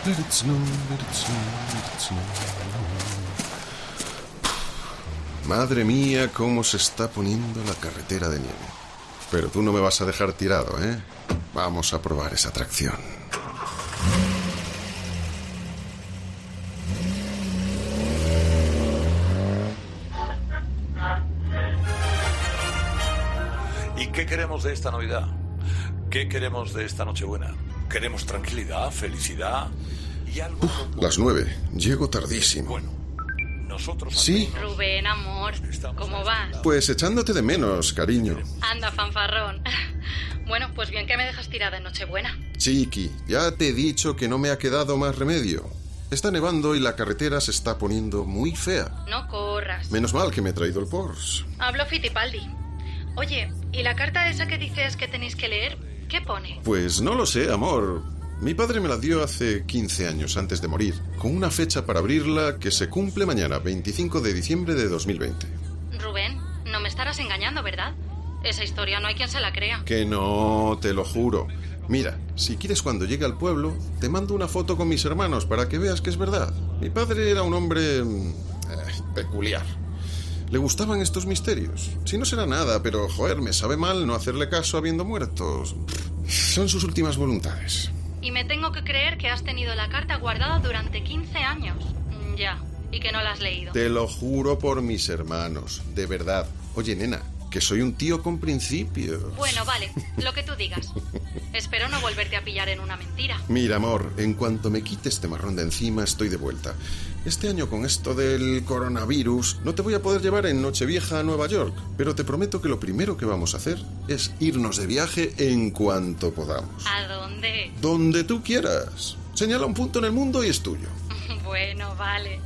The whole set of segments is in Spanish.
Let it snow, let it snow, let it snow. Madre mía, cómo se está poniendo la carretera de nieve. Pero tú no me vas a dejar tirado, ¿eh? Vamos a probar esa atracción. ¿Y qué queremos de esta Navidad? ¿Qué queremos de esta Nochebuena? ¿Queremos tranquilidad, felicidad y algo? Las 9. Llego tardísimo. Bueno, nosotros... Sí. Rubén, amor, ¿cómo vas? Pues echándote de menos, cariño. Anda, fanfarrón. Bueno, pues bien que me dejas tirada en Nochebuena. Chiqui, ya te he dicho que no me ha quedado más remedio. Está nevando y la carretera se está poniendo muy fea. No corras. Menos mal que me he traído el Porsche. Hablo Fittipaldi. Oye, ¿y la carta esa que dices que tenéis que leer? ¿Qué pone? Pues no lo sé, amor. Mi padre me la dio hace 15 años antes de morir, con una fecha para abrirla que se cumple mañana, 25 de diciembre de 2020. Rubén, no me estarás engañando, ¿verdad? Esa historia no hay quien se la crea. Que no, te lo juro. Mira, si quieres cuando llegue al pueblo, te mando una foto con mis hermanos para que veas que es verdad. Mi padre era un hombre... peculiar. Le gustaban estos misterios. Si no será nada, pero, joder, me sabe mal no hacerle caso habiendo muertos. Son sus últimas voluntades. Y me tengo que creer que has tenido la carta guardada durante 15 años. Ya, y que no la has leído. Te lo juro por mis hermanos, de verdad. Oye, nena, que soy un tío con principios. Bueno, vale, lo que tú digas. Espero no volverte a pillar en una mentira. Mira, amor, en cuanto me quite este marrón de encima, estoy de vuelta. Este año con esto del coronavirus no te voy a poder llevar en Nochevieja a Nueva York, pero te prometo que lo primero que vamos a hacer es irnos de viaje en cuanto podamos. ¿A dónde? Donde tú quieras. Señala un punto en el mundo y es tuyo. Bueno, vale.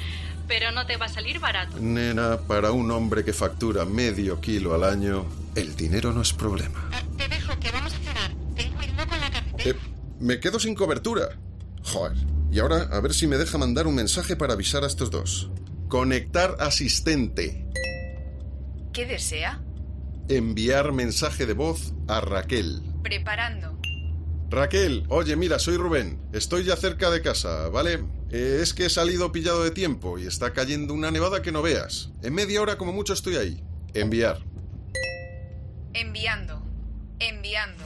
Pero no te va a salir barato. Nena, para un hombre que factura medio kilo al año, el dinero no es problema. Te dejo, que vamos a cenar. Ten cuidado con la carretera. Me quedo sin cobertura. Joder. Y ahora, a ver si me deja mandar un mensaje para avisar a estos dos. Conectar asistente. ¿Qué desea? Enviar mensaje de voz a Raquel. Preparando. Raquel, oye, mira, soy Rubén. Estoy ya cerca de casa, ¿vale? Es que he salido pillado de tiempo y está cayendo una nevada que no veas. En media hora como mucho estoy ahí. Enviar. Enviando. Enviando.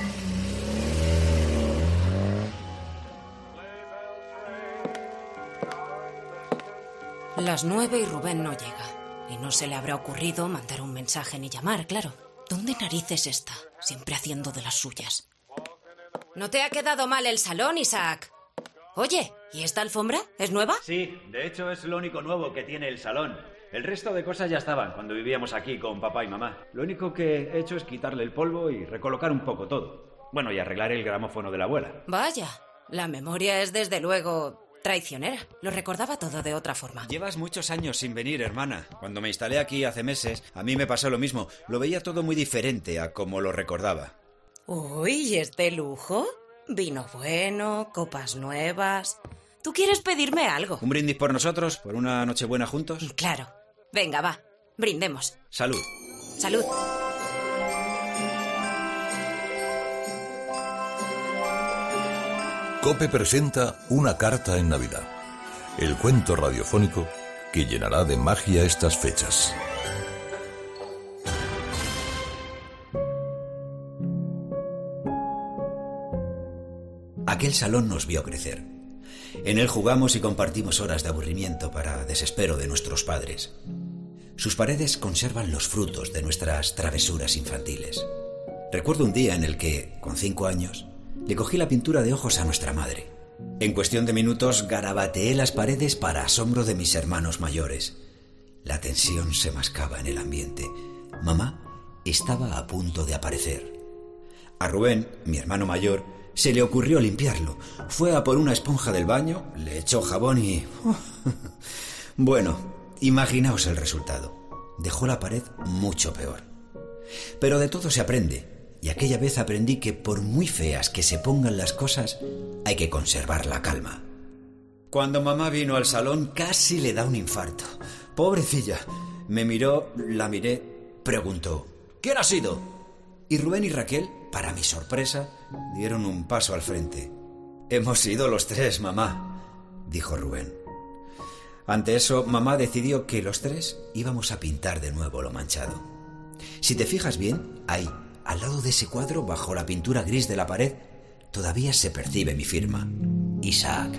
Las 9 y Rubén no llega. Y no se le habrá ocurrido mandar un mensaje ni llamar, claro. ¿Dónde narices está? Siempre haciendo de las suyas. ¿No te ha quedado mal el salón, Isaac? Oye, ¿y esta alfombra? ¿Es nueva? Sí, de hecho es lo único nuevo que tiene el salón. El resto de cosas ya estaban cuando vivíamos aquí con papá y mamá. Lo único que he hecho es quitarle el polvo y recolocar un poco todo. Bueno, y arreglar el gramófono de la abuela. Vaya, la memoria es desde luego traicionera. Lo recordaba todo de otra forma. Llevas muchos años sin venir, hermana. Cuando me instalé aquí hace meses, a mí me pasó lo mismo. Lo veía todo muy diferente a como lo recordaba. Uy, ¿y este lujo? Vino bueno, copas nuevas... ¿Tú quieres pedirme algo? ¿Un brindis por nosotros? ¿Por una Nochebuena juntos? Claro. Venga, va. Brindemos. Salud. Salud. COPE presenta Una carta en Navidad, el cuento radiofónico que llenará de magia estas fechas. Aquel salón nos vio crecer. En él jugamos y compartimos horas de aburrimiento para desespero de nuestros padres. Sus paredes conservan los frutos de nuestras travesuras infantiles. Recuerdo un día en el que, con 5 años, le cogí la pintura de ojos a nuestra madre. En cuestión de minutos garabateé las paredes para asombro de mis hermanos mayores. La tensión se mascaba en el ambiente. Mamá estaba a punto de aparecer. A Rubén, mi hermano mayor, se le ocurrió limpiarlo. Fue a por una esponja del baño, le echó jabón y... Bueno, imaginaos el resultado. Dejó la pared mucho peor. Pero de todo se aprende. Y aquella vez aprendí que por muy feas que se pongan las cosas, hay que conservar la calma. Cuando mamá vino al salón, casi le da un infarto. Pobrecilla. Me miró, la miré, preguntó: ¿quién ha sido? Y Rubén y Raquel, para mi sorpresa, dieron un paso al frente. Hemos sido los tres, mamá, dijo Rubén. Ante eso, mamá decidió que los tres íbamos a pintar de nuevo lo manchado. Si te fijas bien, ahí, al lado de ese cuadro, bajo la pintura gris de la pared, todavía se percibe mi firma. Isaac.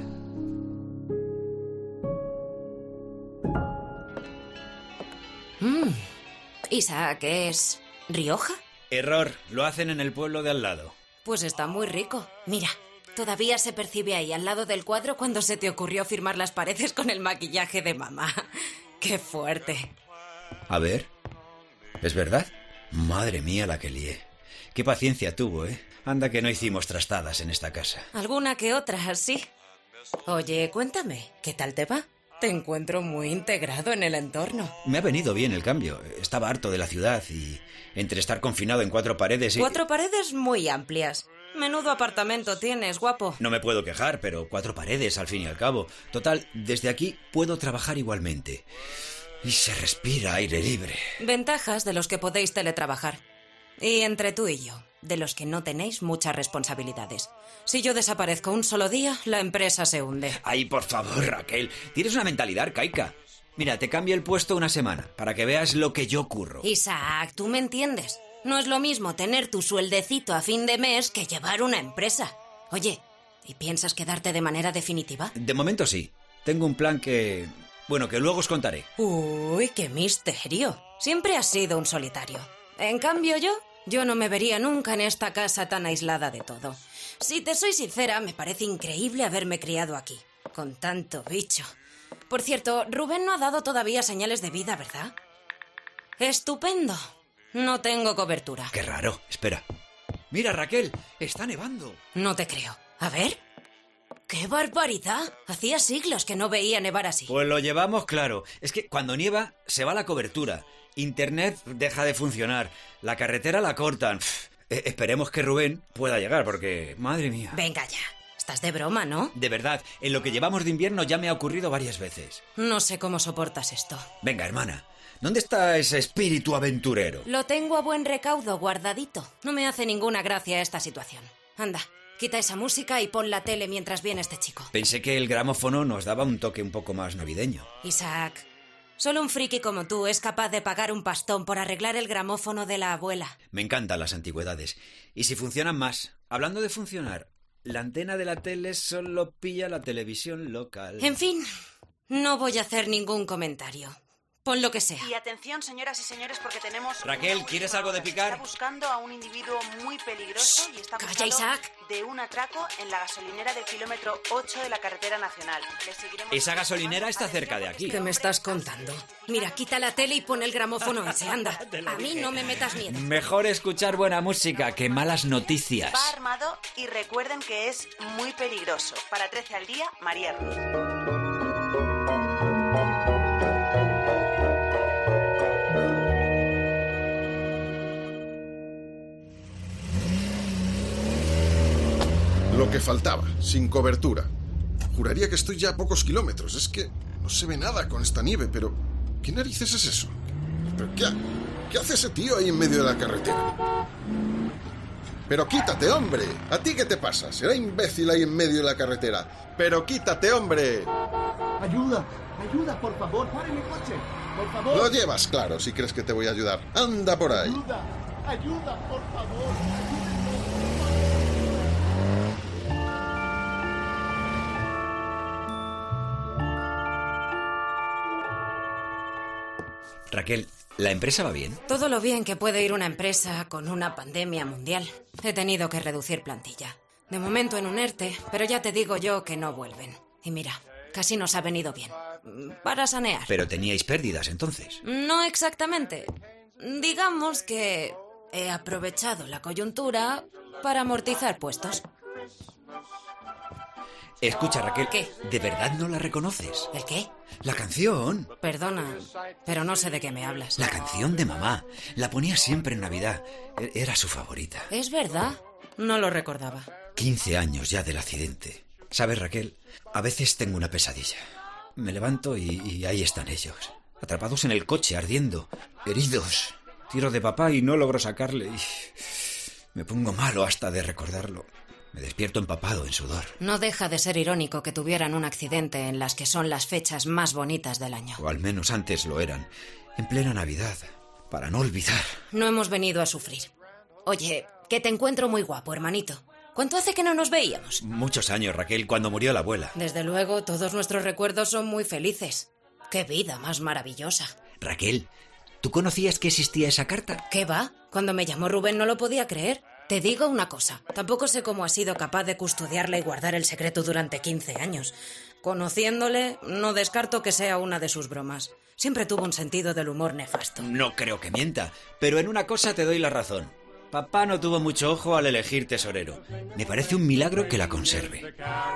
Isaac, ¿es Rioja? Error, lo hacen en el pueblo de al lado. Pues está muy rico. Mira, todavía se percibe ahí, al lado del cuadro, cuando se te ocurrió firmar las paredes con el maquillaje de mamá. ¡Qué fuerte! A ver, ¿es verdad? Madre mía la que lié. Qué paciencia tuvo, ¿eh? Anda que no hicimos trastadas en esta casa. Alguna que otra, sí. Oye, cuéntame, ¿qué tal te va? Te encuentro muy integrado en el entorno. Me ha venido bien el cambio. Estaba harto de la ciudad y entre estar confinado en 4 paredes y... 4 paredes muy amplias. Menudo apartamento tienes, guapo. No me puedo quejar, pero 4 paredes al fin y al cabo. Total, desde aquí puedo trabajar igualmente. Y se respira aire libre. Ventajas de los que podéis teletrabajar. Y entre tú y yo, de los que no tenéis muchas responsabilidades. Si yo desaparezco un solo día, la empresa se hunde. Ay, por favor, Raquel. Tienes una mentalidad arcaica. Mira, te cambio el puesto una semana, para que veas lo que yo curro. Isaac, tú me entiendes. No es lo mismo tener tu sueldecito a fin de mes que llevar una empresa. Oye, ¿y piensas quedarte de manera definitiva? De momento sí. Tengo un plan que... bueno, que luego os contaré. Uy, qué misterio. Siempre has sido un solitario. En cambio yo no me vería nunca en esta casa tan aislada de todo. Si te soy sincera, me parece increíble haberme criado aquí, con tanto bicho. Por cierto, Rubén no ha dado todavía señales de vida, ¿verdad? Estupendo. No tengo cobertura. Qué raro. Espera. Mira, Raquel, está nevando. No te creo. A ver. ¡Qué barbaridad! Hacía siglos que no veía nevar así. Pues lo llevamos claro. Es que cuando nieva se va la cobertura. Internet deja de funcionar. La carretera la cortan. Esperemos que Rubén pueda llegar porque... madre mía. Venga ya. Estás de broma, ¿no? De verdad, en lo que llevamos de invierno ya me ha ocurrido varias veces. No sé cómo soportas esto. Venga, hermana. ¿Dónde está ese espíritu aventurero? Lo tengo a buen recaudo, guardadito. No me hace ninguna gracia esta situación. Anda, quita esa música y pon la tele mientras viene este chico. Pensé que el gramófono nos daba un toque un poco más navideño. Isaac, solo un friki como tú es capaz de pagar un pastón por arreglar el gramófono de la abuela. Me encantan las antigüedades. Y si funcionan más. Hablando de funcionar, la antena de la tele solo pilla la televisión local. En fin, no voy a hacer ningún comentario. Pon lo que sea. Y atención, señoras y señores, porque tenemos... Raquel, ¿quieres algo de picar? Está buscando a un individuo muy peligroso y está Calla, buscando Isaac. de un atraco en la gasolinera del kilómetro 8 de la carretera nacional. Le seguiremos... Esa gasolinera está cerca de aquí. ¿Qué me estás contando? Mira, quita la tele y pon el gramófono ese, anda. A mí no me metas miedo. Mejor escuchar buena música que malas noticias. Va armado y recuerden que es muy peligroso. Para 13 al día, María Ruiz. Lo que faltaba, sin cobertura. Juraría que estoy ya a pocos kilómetros. Es que no se ve nada con esta nieve, pero... ¿qué narices es eso? ¿Pero qué hace ese tío ahí en medio de la carretera? ¡Pero quítate, hombre! ¿A ti qué te pasa? Será imbécil ahí en medio de la carretera. ¡Pero quítate, hombre! ¡Ayuda! ¡Ayuda, por favor! ¡Pare mi coche! ¡Por favor! Lo llevas claro si crees que te voy a ayudar. ¡Anda por ahí! ¡Ayuda! ¡Ayuda, por favor! Raquel, ¿la empresa va bien? Todo lo bien que puede ir una empresa con una pandemia mundial. He tenido que reducir plantilla. De momento en un ERTE, pero ya te digo yo que no vuelven. Y mira, casi nos ha venido bien. Para sanear. Pero teníais pérdidas entonces. No exactamente. Digamos que he aprovechado la coyuntura para amortizar puestos. Escucha, Raquel. ¿Qué? ¿De verdad no la reconoces? ¿El qué? La canción. Perdona, pero no sé de qué me hablas. La canción de mamá. La ponía siempre en Navidad. Era su favorita. ¿Es verdad? No lo recordaba. 15 años ya del accidente. ¿Sabes, Raquel? A veces tengo una pesadilla. Me levanto y ahí están ellos. Atrapados en el coche, ardiendo. Heridos. Tiro de papá y no logro sacarle. Y me pongo malo hasta de recordarlo. Me despierto empapado en sudor. No deja de ser irónico que tuvieran un accidente en las que son las fechas más bonitas del año. O al menos antes lo eran. En plena Navidad. Para no olvidar. No hemos venido a sufrir. Oye, que te encuentro muy guapo, hermanito. ¿Cuánto hace que no nos veíamos? Muchos años, Raquel, cuando murió la abuela. Desde luego, todos nuestros recuerdos son muy felices. ¡Qué vida más maravillosa! Raquel, ¿tú conocías que existía esa carta? ¿Qué va? Cuando me llamó Rubén no lo podía creer. Te digo una cosa, tampoco sé cómo has sido capaz de custodiarla y guardar el secreto durante 15 años. Conociéndole, no descarto que sea una de sus bromas. Siempre tuvo un sentido del humor nefasto. No creo que mienta, pero en una cosa te doy la razón. Papá no tuvo mucho ojo al elegir tesorero. Me parece un milagro que la conserve.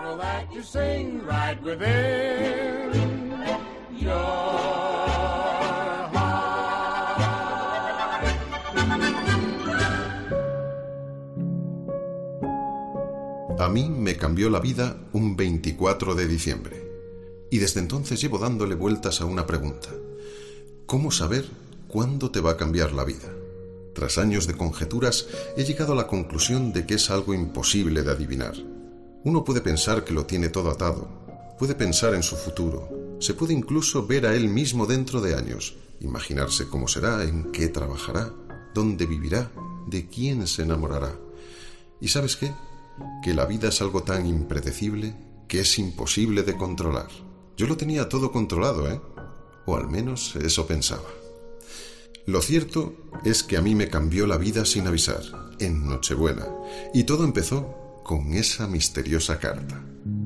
A mí me cambió la vida un 24 de diciembre. Y desde entonces llevo dándole vueltas a una pregunta. ¿Cómo saber cuándo te va a cambiar la vida? Tras años de conjeturas, he llegado a la conclusión de que es algo imposible de adivinar. Uno puede pensar que lo tiene todo atado, puede pensar en su futuro, se puede incluso ver a él mismo dentro de años, imaginarse cómo será, en qué trabajará, dónde vivirá, de quién se enamorará. ¿Y sabes qué? Que la vida es algo tan impredecible que es imposible de controlar. Yo lo tenía todo controlado, ¿eh? O al menos eso pensaba. Lo cierto es que a mí me cambió la vida sin avisar, en Nochebuena, y todo empezó con esa misteriosa carta.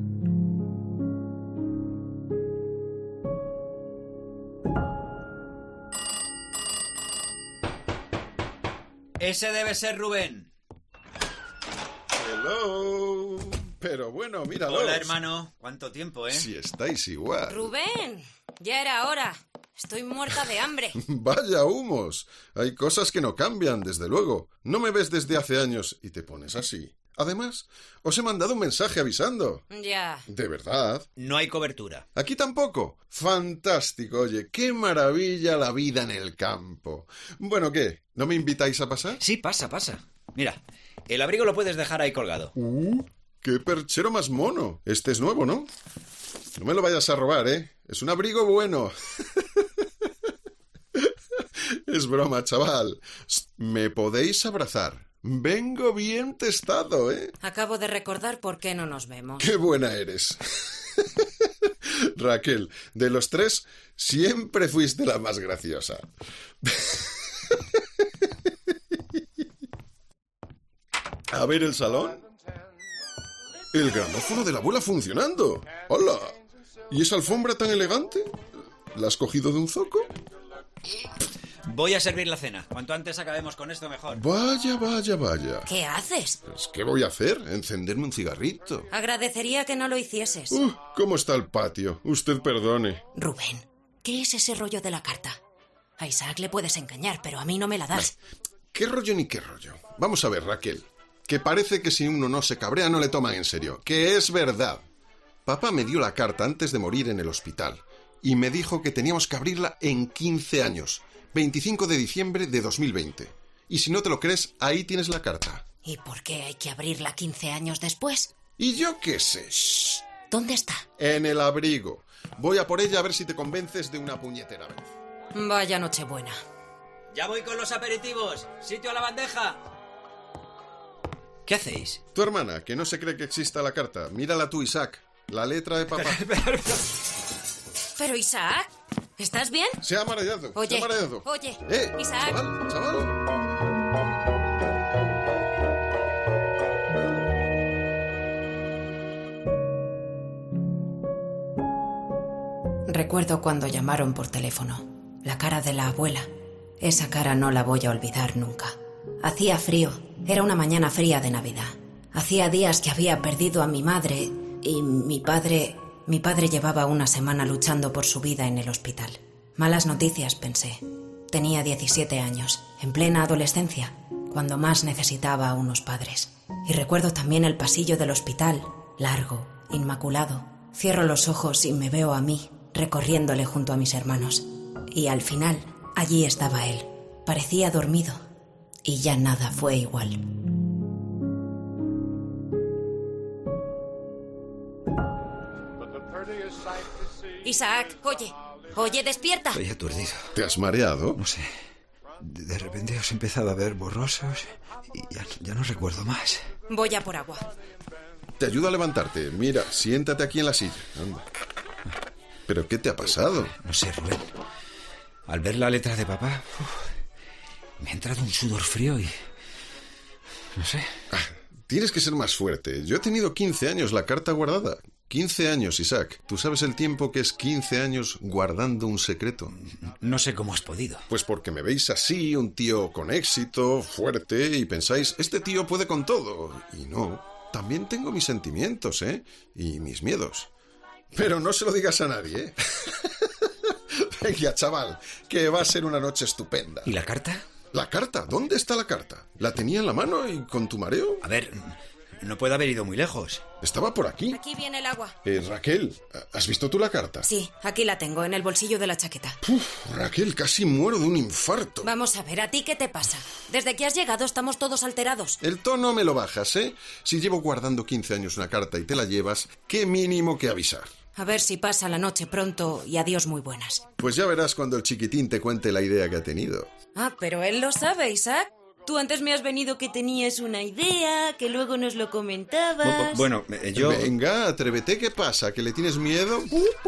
Ese debe ser Rubén. Hello. Pero bueno, míralo. Hola, hermano. ¿Cuánto tiempo, eh? Si estáis igual. Rubén, ya era hora. Estoy muerta de hambre. Vaya humos. Hay cosas que no cambian, desde luego. No me ves desde hace años y te pones así. Además, os he mandado un mensaje avisando. Ya. ¿De verdad? No hay cobertura. ¿Aquí tampoco? Fantástico, oye. ¡Qué maravilla la vida en el campo! Bueno, ¿qué? ¿No me invitáis a pasar? Sí, pasa. Mira, el abrigo lo puedes dejar ahí colgado. ¡Qué perchero más mono! Este es nuevo, ¿no? No me lo vayas a robar, ¿eh? Es un abrigo bueno. Es broma, chaval. Me podéis abrazar. Vengo bien testado, ¿eh? Acabo de recordar por qué no nos vemos. ¡Qué buena eres! Raquel, de los tres, siempre fuiste la más graciosa. A ver el salón. El gramófono de la abuela funcionando. ¡Hola! ¿Y esa alfombra tan elegante? ¿La has cogido de un zoco? Voy a servir la cena. Cuanto antes acabemos con esto, mejor. Vaya. ¿Qué haces? Pues, ¿qué voy a hacer? Encenderme un cigarrito. Agradecería que no lo hicieses. ¿Cómo está el patio? Usted perdone. Rubén, ¿qué es ese rollo de la carta? A Isaac le puedes engañar, pero a mí no me la das. ¿Qué rollo ni qué rollo? Vamos a ver, Raquel. Que parece que si uno no se cabrea no le toman en serio. Que es verdad. Papá me dio la carta antes de morir en el hospital y me dijo que teníamos que abrirla en 15 años. 25 de diciembre de 2020. Y si no te lo crees, ahí tienes la carta. ¿Y por qué hay que abrirla 15 años después? ¿Y yo qué sé? Shh. ¿Dónde está? En el abrigo. Voy a por ella a ver si te convences de una puñetera vez. Vaya Nochebuena. Ya voy con los aperitivos. Sitio a la bandeja. ¿Qué hacéis? Tu hermana, que no se cree que exista la carta. Mírala tú, Isaac. La letra de papá. Pero Isaac, ¿estás bien? Se ha mareado. Oye, Isaac. Isaac. Chaval. Recuerdo cuando llamaron por teléfono. La cara de la abuela. Esa cara no la voy a olvidar nunca. Hacía frío. Era una mañana fría de Navidad. Hacía días que había perdido a mi madre y mi padre llevaba una semana luchando por su vida en el hospital. Malas noticias, pensé. Tenía 17 años, en plena adolescencia, cuando más necesitaba a unos padres. Y recuerdo también el pasillo del hospital, largo, inmaculado. Cierro los ojos y me veo a mí, recorriéndole junto a mis hermanos. Y al final, allí estaba él. Parecía dormido. Y ya nada fue igual. Isaac, oye. Oye, despierta. Estoy aturdido. ¿Te has mareado? No sé. De repente os he empezado a ver borrosos y ya no recuerdo más. Voy a por agua. Te ayudo a levantarte. Mira, siéntate aquí en la silla. Anda. ¿Pero qué te ha pasado? No sé, Rubén. Al ver la letra de papá, me ha entrado un sudor frío y... no sé. Tienes que ser más fuerte. Yo he tenido 15 años la carta guardada. 15 años, Isaac. ¿Tú sabes el tiempo que es 15 años guardando un secreto? No sé cómo has podido. Pues porque me veis así, un tío con éxito, fuerte, y pensáis, este tío puede con todo. Y no, también tengo mis sentimientos, ¿eh? Y mis miedos. Pero no se lo digas a nadie, ¿eh? Venga, chaval, que va a ser una noche estupenda. ¿Y la carta? ¿La carta? ¿Dónde está la carta? ¿La tenía en la mano y con tu mareo? A ver, no puede haber ido muy lejos. Estaba por aquí. Aquí viene el agua. Raquel, ¿has visto tú la carta? Sí, aquí la tengo, en el bolsillo de la chaqueta. Raquel, casi muero de un infarto. Vamos a ver, ¿a ti qué te pasa? Desde que has llegado estamos todos alterados. El tono me lo bajas, ¿eh? Si llevo guardando 15 años una carta y te la llevas, qué mínimo que avisar. A ver si pasa la noche pronto y adiós muy buenas. Pues ya verás cuando el chiquitín te cuente la idea que ha tenido. Ah, pero él lo sabe, Isaac. Tú antes me has venido que tenías una idea, que luego nos lo comentabas. Bueno, yo... Venga, atrévete, ¿qué pasa? ¿Que le tienes miedo?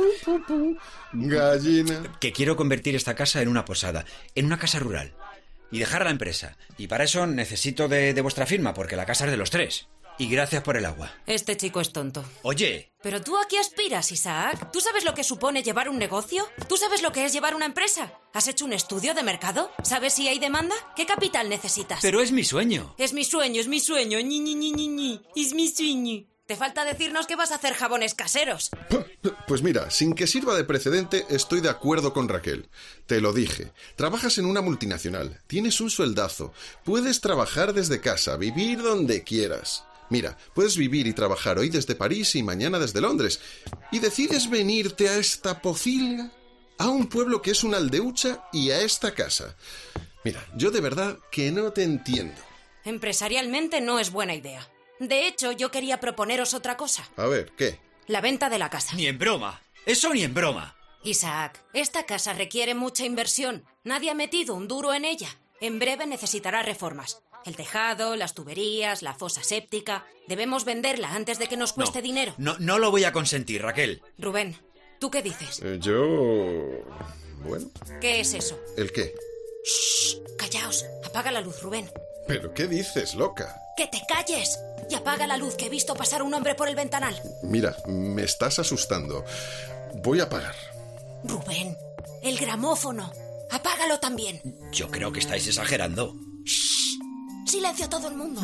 Gallina. Que quiero convertir esta casa en una posada, en una casa rural. Y dejar la empresa. Y para eso necesito de vuestra firma, porque la casa es de los tres. Y gracias por el agua. Este chico es tonto. Oye. ¿Pero tú a qué aspiras, Isaac? ¿Tú sabes lo que supone llevar un negocio? ¿Tú sabes lo que es llevar una empresa? ¿Has hecho un estudio de mercado? ¿Sabes si hay demanda? ¿Qué capital necesitas? Pero es mi sueño. Es mi sueño, es mi sueño. Ñi, ñi, ñi, ñi, ñi. Es mi sueño. Te falta decirnos que vas a hacer jabones caseros. Pues mira, sin que sirva de precedente, estoy de acuerdo con Raquel. Te lo dije. Trabajas en una multinacional. Tienes un sueldazo. Puedes trabajar desde casa, vivir donde quieras. Mira, puedes vivir y trabajar hoy desde París y mañana desde Londres. ¿Y decides venirte a esta pocilga? A un pueblo que es una aldeucha y a esta casa. Mira, yo de verdad que no te entiendo. Empresarialmente no es buena idea. De hecho, yo quería proponeros otra cosa. A ver, ¿qué? La venta de la casa. Ni en broma. Eso ni en broma. Isaac, esta casa requiere mucha inversión. Nadie ha metido un duro en ella. En breve necesitará reformas. El tejado, las tuberías, la fosa séptica. Debemos venderla antes de que nos cueste dinero. No lo voy a consentir, Raquel. Rubén, ¿tú qué dices? Bueno. ¿Qué es eso? ¿El qué? Shh, callaos. Apaga la luz, Rubén. ¿Pero qué dices, loca? ¡Que te calles! Y apaga la luz, que he visto pasar un hombre por el ventanal. Mira, me estás asustando. Voy a apagar. Rubén, el gramófono. Apágalo también. Yo creo que estáis exagerando. Shh. Silencio a todo el mundo.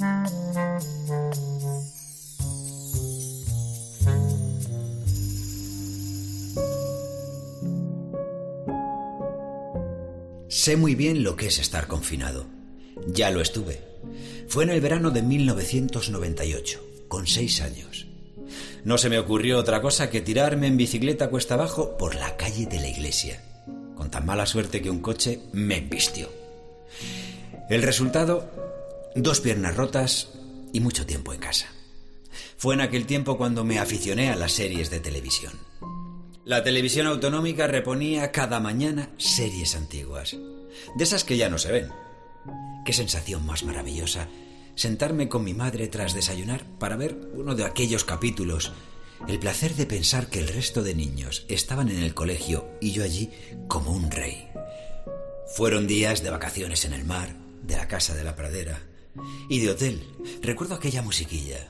Sé muy bien lo que es estar confinado. Ya lo estuve. Fue en el verano de 1998, con 6 años. No se me ocurrió otra cosa que tirarme en bicicleta cuesta abajo por la calle de la iglesia, con tan mala suerte que un coche me embistió. El resultado, 2 piernas rotas y mucho tiempo en casa. Fue en aquel tiempo cuando me aficioné a las series de televisión. La televisión autonómica reponía cada mañana series antiguas, de esas que ya no se ven. Qué sensación más maravillosa sentarme con mi madre tras desayunar para ver uno de aquellos capítulos. El placer de pensar que el resto de niños estaban en el colegio y yo allí como un rey. Fueron días de vacaciones en el mar, de la casa de la pradera y de hotel. Recuerdo aquella musiquilla.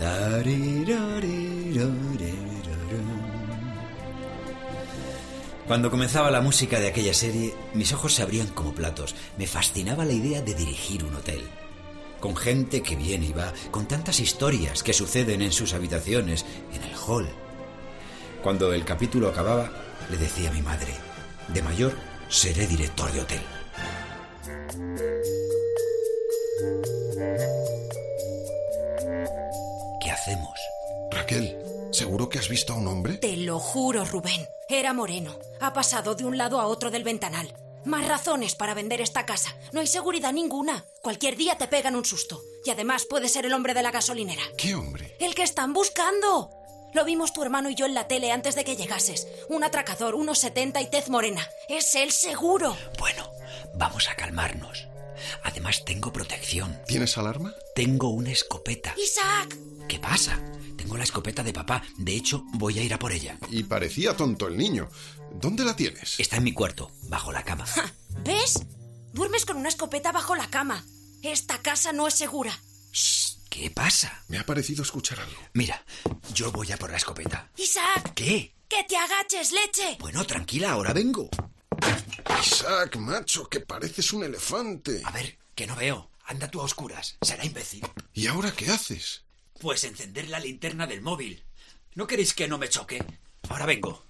Cuando comenzaba la música de aquella serie, mis ojos se abrían como platos. Me fascinaba la idea de dirigir un hotel, con gente que viene y va, con tantas historias que suceden en sus habitaciones, en el hall. Cuando el capítulo acababa, le decía a mi madre, de mayor seré director de hotel. ¿Qué hacemos? Raquel, ¿seguro que has visto a un hombre? Te lo juro, Rubén. Era moreno. Ha pasado de un lado a otro del ventanal. Más razones para vender esta casa. No hay seguridad ninguna. Cualquier día te pegan un susto. Y además puede ser el hombre de la gasolinera. ¿Qué hombre? ¡El que están buscando! Lo vimos tu hermano y yo en la tele antes de que llegases. Un atracador, 1,70 y tez morena. Es él seguro. Bueno, vamos a calmarnos. Además, tengo protección. ¿Tienes alarma? Tengo una escopeta. ¡Isaac! ¿Qué pasa? Tengo la escopeta de papá. De hecho, voy a ir a por ella. Y parecía tonto el niño. ¿Dónde la tienes? Está en mi cuarto, bajo la cama. Ja, ¿ves? Duermes con una escopeta bajo la cama. Esta casa no es segura. Shh, ¿qué pasa? Me ha parecido escuchar algo. Mira, yo voy a por la escopeta. ¡Isaac! ¿Qué? ¡Que te agaches, leche! Bueno, tranquila, ahora vengo. Isaac, macho, que pareces un elefante. A ver, que no veo. Anda tú a oscuras. Será imbécil. ¿Y ahora qué haces? Pues encender la linterna del móvil. ¿No queréis que no me choque? Ahora vengo.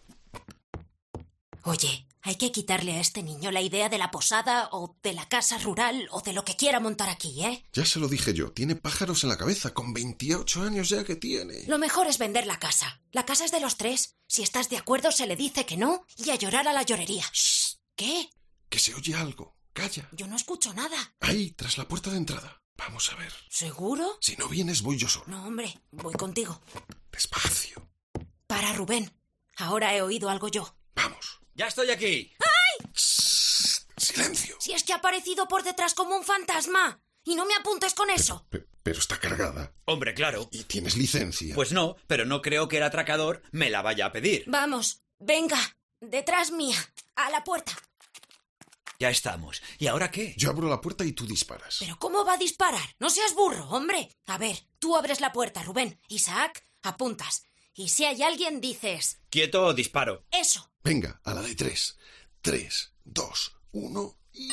Oye, hay que quitarle a este niño la idea de la posada o de la casa rural o de lo que quiera montar aquí, ¿eh? Ya se lo dije yo, tiene pájaros en la cabeza, con 28 años ya que tiene. Lo mejor es vender la casa. La casa es de los tres. Si estás de acuerdo, se le dice que no y a llorar a la llorería. Shh. ¿Qué? Que se oye algo. Calla. Yo no escucho nada. Ahí, tras la puerta de entrada. Vamos a ver. ¿Seguro? Si no vienes, voy yo solo. No, hombre, voy contigo. Despacio. Para, Rubén. Ahora he oído algo yo. Vamos. ¡Ya estoy aquí! ¡Ay! Shh, silencio. Si es que ha aparecido por detrás como un fantasma. Y no me apuntes con eso. Pero está cargada. Hombre, claro. ¿Y tienes licencia? Pues no, pero no creo que el atracador me la vaya a pedir. Vamos, venga. Detrás mía. A la puerta. Ya estamos. ¿Y ahora qué? Yo abro la puerta y tú disparas. ¿Pero cómo va a disparar? No seas burro, hombre. A ver, tú abres la puerta, Rubén. Isaac, apuntas. Y si hay alguien, dices... Quieto o disparo. Eso. Venga, a la de 3. 3, 2, 1 y...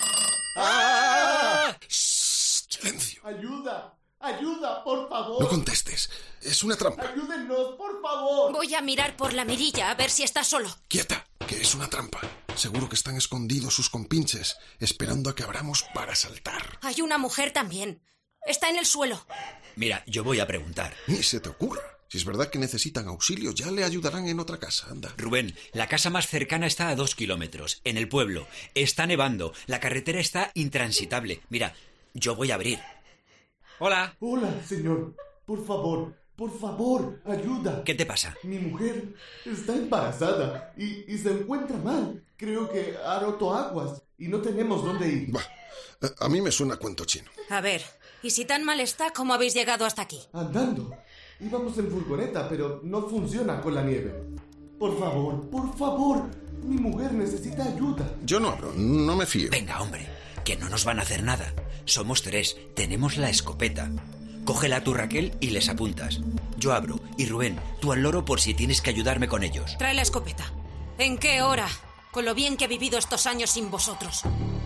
¡Ah! Shh, silencio. ¡Ayuda! ¡Ayuda, por favor! No contestes. Es una trampa. ¡Ayúdennos, por favor! Voy a mirar por la mirilla a ver si está solo. Quieta, que es una trampa. Seguro que están escondidos sus compinches, esperando a que abramos para saltar. Hay una mujer también. Está en el suelo. Mira, yo voy a preguntar. Ni se te ocurra. Si es verdad que necesitan auxilio, ya le ayudarán en otra casa, anda. Rubén, la casa más cercana está a 2 kilómetros, en el pueblo. Está nevando, la carretera está intransitable. Mira, yo voy a abrir. Hola. Hola, señor. Por favor, ayuda. ¿Qué te pasa? Mi mujer está embarazada y se encuentra mal. Creo que ha roto aguas y no tenemos dónde ir. Bah, a mí me suena cuento chino. A ver, ¿y si tan mal está, cómo habéis llegado hasta aquí? Andando. Íbamos en furgoneta, pero no funciona con la nieve. Por favor. Mi mujer necesita ayuda. Yo no abro, no me fío. Venga, hombre, que no nos van a hacer nada. Somos 3, tenemos la escopeta. Cógela tú, Raquel, y les apuntas. Yo abro. Y Rubén, tú al loro por si tienes que ayudarme con ellos. Trae la escopeta. ¿En qué hora? Con lo bien que he vivido estos años sin vosotros.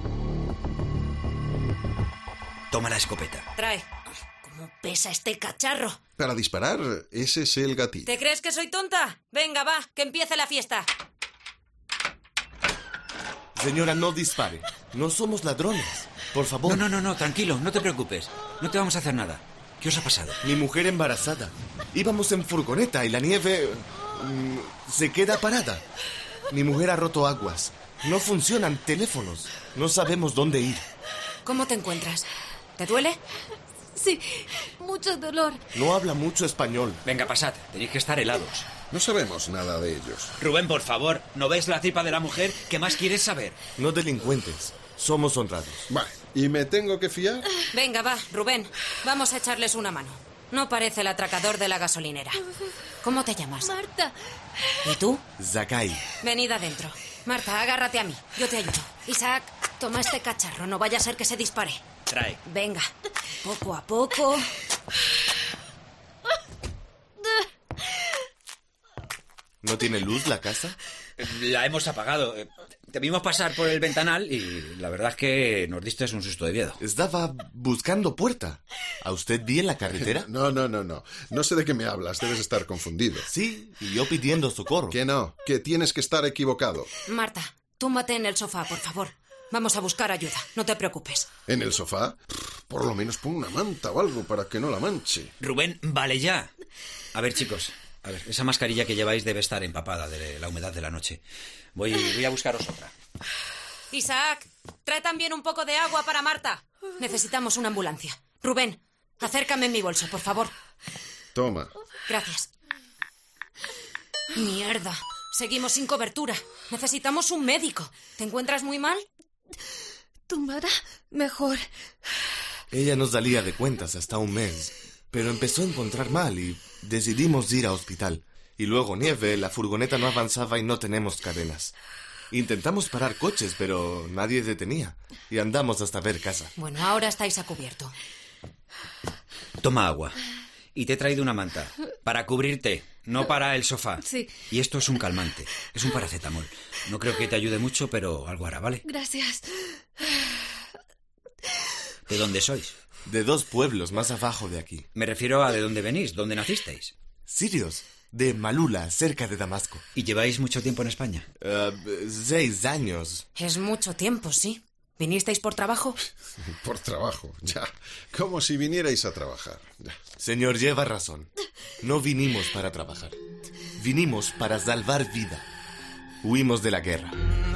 Toma la escopeta. Trae. ¿Cómo pesa este cacharro? Para disparar, ese es el gatillo. ¿Te crees que soy tonta? Venga, va, que empiece la fiesta. Señora, no dispare. No somos ladrones. Por favor. No, tranquilo, no te preocupes. No te vamos a hacer nada. ¿Qué os ha pasado? Mi mujer embarazada. Íbamos en furgoneta y la nieve... se queda parada. Mi mujer ha roto aguas. No funcionan teléfonos. No sabemos dónde ir. ¿Cómo te encuentras? ¿Te duele? Sí, mucho dolor. No habla mucho español. Venga, pasad. Tenéis que estar helados. No sabemos nada de ellos. Rubén, por favor, ¿no ves la tripa de la mujer? ¿Qué más quieres saber? No delincuentes. Somos honrados. Vale, ¿y me tengo que fiar? Venga, va, Rubén. Vamos a echarles una mano. No parece el atracador de la gasolinera. ¿Cómo te llamas? Marta. ¿Y tú? Zakai. Venid adentro. Marta, agárrate a mí. Yo te ayudo. Isaac, toma este cacharro. No vaya a ser que se dispare. Trae. Venga, poco a poco. ¿No tiene luz la casa? La hemos apagado. Te vimos pasar por el ventanal y la verdad es que nos diste un susto de miedo. Estaba buscando puerta. ¿A usted vi en la carretera? No. No sé de qué me hablas. Debes estar confundido. Sí, y yo pidiendo socorro. Que no, que tienes que estar equivocado. Marta, túmbate en el sofá, por favor. Vamos a buscar ayuda. No te preocupes. ¿En el sofá? Por lo menos pon una manta o algo para que no la manche. Rubén, vale ya. A ver, chicos. A ver, esa mascarilla que lleváis debe estar empapada de la humedad de la noche. Voy a buscaros otra. Isaac, trae también un poco de agua para Marta. Necesitamos una ambulancia. Rubén, acércame en mi bolso, por favor. Toma. Gracias. Mierda. Seguimos sin cobertura. Necesitamos un médico. ¿Te encuentras muy mal? Tumbada, mejor. Ella nos salía de cuentas hasta un mes, pero empezó a encontrar mal y decidimos ir a hospital. Y luego nieve, la furgoneta no avanzaba y no tenemos cadenas. Intentamos parar coches, pero nadie detenía. Y andamos hasta ver casa. Bueno, ahora estáis a cubierto. Toma agua. Y te he traído una manta. Para cubrirte, no para el sofá. Sí. Y esto es un calmante. Es un paracetamol. No creo que te ayude mucho, pero algo hará, ¿vale? Gracias. ¿De dónde sois? De 2 pueblos más abajo de aquí. Me refiero a de dónde venís, dónde nacisteis. Sirios, de Malula, cerca de Damasco. ¿Y lleváis mucho tiempo en España? 6 años. Es mucho tiempo, sí. ¿Vinisteis por trabajo? Por trabajo, ya. Como si vinierais a trabajar. Ya. Señor, lleva razón. No vinimos para trabajar. Vinimos para salvar vida. Huimos de la guerra.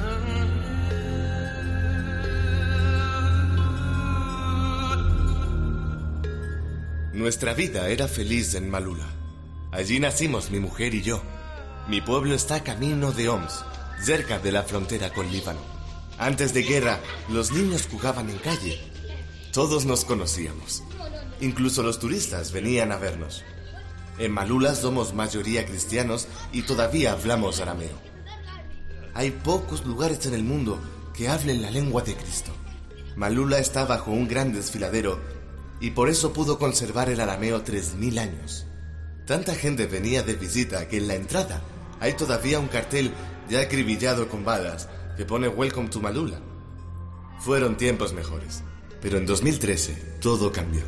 Nuestra vida era feliz en Malula. Allí nacimos mi mujer y yo. Mi pueblo está camino de Homs, cerca de la frontera con Líbano. Antes de guerra, los niños jugaban en calle. Todos nos conocíamos. Incluso los turistas venían a vernos. En Malula somos mayoría cristianos y todavía hablamos arameo. Hay pocos lugares en el mundo que hablen la lengua de Cristo. Malula está bajo un gran desfiladero y por eso pudo conservar el arameo 3000 años. Tanta gente venía de visita que en la entrada hay todavía un cartel ya acribillado con balas que pone Welcome to Malula. Fueron tiempos mejores, pero en 2013 todo cambió.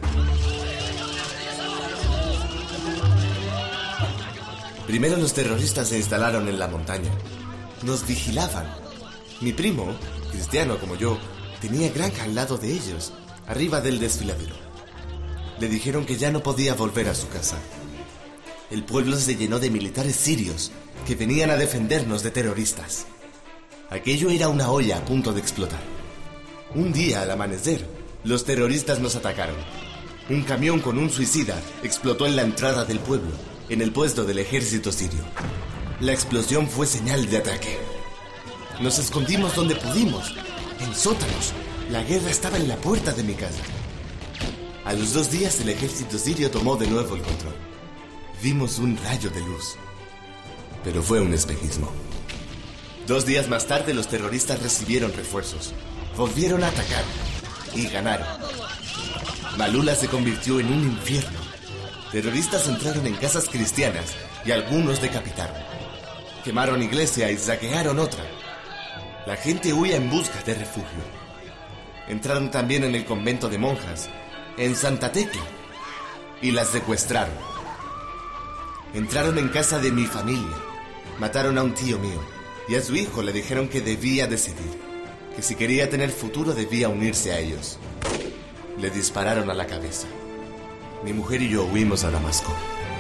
Primero los terroristas se instalaron en la montaña. Nos vigilaban. Mi primo, cristiano como yo, tenía granja al lado de ellos, arriba del desfiladero. Le dijeron que ya no podía volver a su casa. El pueblo se llenó de militares sirios que venían a defendernos de terroristas. Aquello era una olla a punto de explotar. Un día, al amanecer, los terroristas nos atacaron. Un camión con un suicida explotó en la entrada del pueblo, en el puesto del ejército sirio. La explosión fue señal de ataque. Nos escondimos donde pudimos, en sótanos. La guerra estaba en la puerta de mi casa. A los 2 días el ejército sirio tomó de nuevo el control. Vimos un rayo de luz, pero fue un espejismo. 2 días más tarde los terroristas recibieron refuerzos, volvieron a atacar y ganaron. Malula se convirtió en un infierno. Terroristas entraron en casas cristianas y algunos decapitaron. Quemaron iglesia y saquearon otra. La gente huía en busca de refugio. Entraron también en el convento de monjas, en Santa Tecla, y las secuestraron. Entraron en casa de mi familia, mataron a un tío mío, y a su hijo le dijeron que debía decidir, que si quería tener futuro debía unirse a ellos. Le dispararon a la cabeza. Mi mujer y yo huimos a Damasco.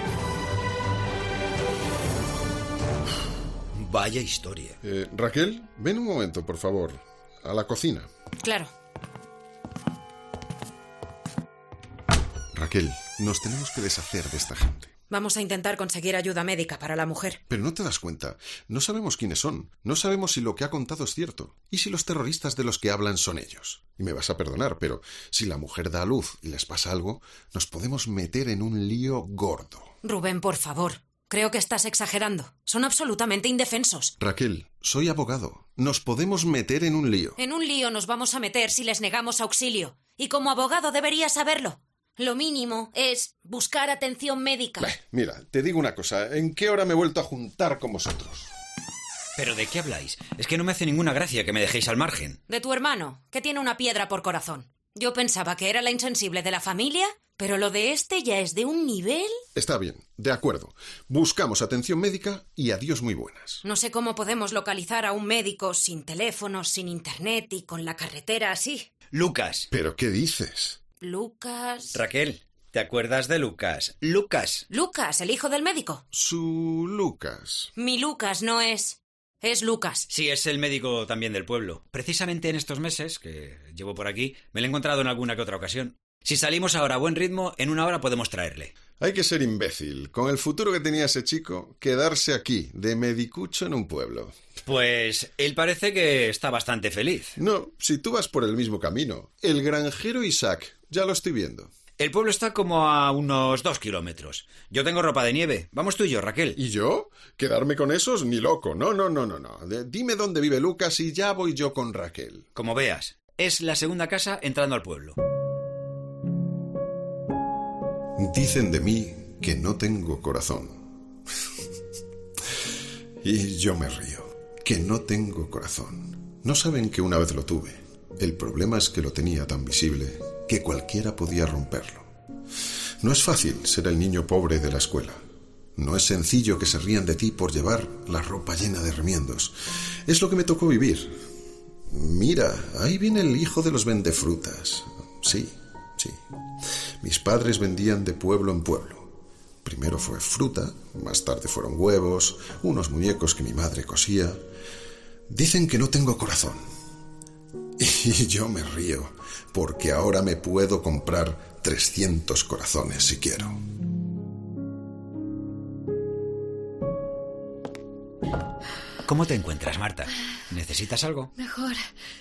Vaya historia. Raquel, ven un momento, por favor, a la cocina. Claro. Raquel, nos tenemos que deshacer de esta gente. Vamos a intentar conseguir ayuda médica para la mujer. Pero no te das cuenta. No sabemos quiénes son. No sabemos si lo que ha contado es cierto. Y si los terroristas de los que hablan son ellos. Y me vas a perdonar, pero si la mujer da a luz y les pasa algo, nos podemos meter en un lío gordo. Rubén, por favor. Creo que estás exagerando. Son absolutamente indefensos. Raquel, soy abogado. Nos podemos meter en un lío. En un lío nos vamos a meter si les negamos auxilio. Y como abogado deberías saberlo. Lo mínimo es buscar atención médica. Mira, te digo una cosa. ¿En qué hora me he vuelto a juntar con vosotros? ¿Pero de qué habláis? Es que no me hace ninguna gracia que me dejéis al margen. De tu hermano, que tiene una piedra por corazón. Yo pensaba que era la insensible de la familia, pero lo de este ya es de un nivel... Está bien, de acuerdo. Buscamos atención médica y adiós muy buenas. No sé cómo podemos localizar a un médico sin teléfono, sin internet y con la carretera así. Lucas. ¿Pero qué dices? Lucas... Raquel, ¿te acuerdas de Lucas? Lucas. Lucas, el hijo del médico. Su Lucas. Mi Lucas no es... Es Lucas. Sí, es el médico también del pueblo. Precisamente en estos meses que llevo por aquí, me lo he encontrado en alguna que otra ocasión. Si salimos ahora a buen ritmo, en 1 hora podemos traerle. Hay que ser imbécil, con el futuro que tenía ese chico, quedarse aquí, de medicucho en un pueblo. Pues él parece que está bastante feliz. No, si tú vas por el mismo camino. El granjero Isaac, ya lo estoy viendo. El pueblo está como a unos 2 kilómetros. Yo tengo ropa de nieve. Vamos tú y yo, Raquel. ¿Y yo? ¿Quedarme con esos? Ni loco. No. Dime dónde vive Lucas y ya voy yo con Raquel. Como veas, es la segunda casa entrando al pueblo. Dicen de mí que no tengo corazón. Y yo me río. Que no tengo corazón. No saben que una vez lo tuve. El problema es que lo tenía tan visible que cualquiera podía romperlo. No es fácil ser el niño pobre de la escuela. No es sencillo que se rían de ti por llevar la ropa llena de remiendos. Es lo que me tocó vivir. Mira, ahí viene el hijo de los vendefrutas. Sí. Mis padres vendían de pueblo en pueblo. Primero fue fruta, más tarde fueron huevos, unos muñecos que mi madre cosía. Dicen que no tengo corazón. Y yo me río, porque ahora me puedo comprar 300 corazones si quiero. ¿Cómo te encuentras, Marta? ¿Necesitas algo? Mejor.